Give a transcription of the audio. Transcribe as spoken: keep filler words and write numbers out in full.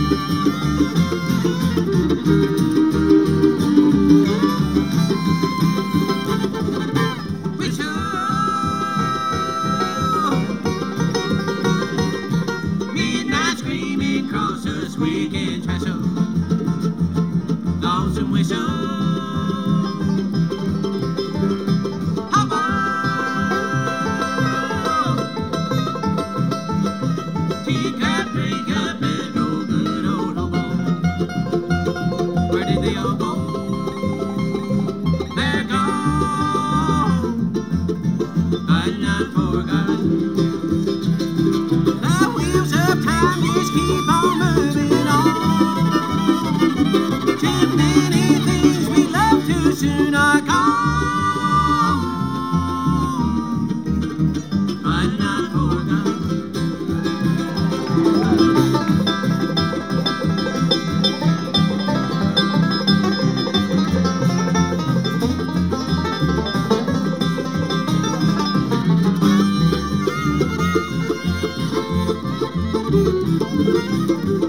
Midnight screaming across the squeaking trestle, lonesome whistle. Hop on, teacup, drink up, and old good old hobo. Where did they all go? They're gone, but not forgotten. The wheels of time just keep on moving on. Too many things we love too soon are gone, but not forgotten. Thank you.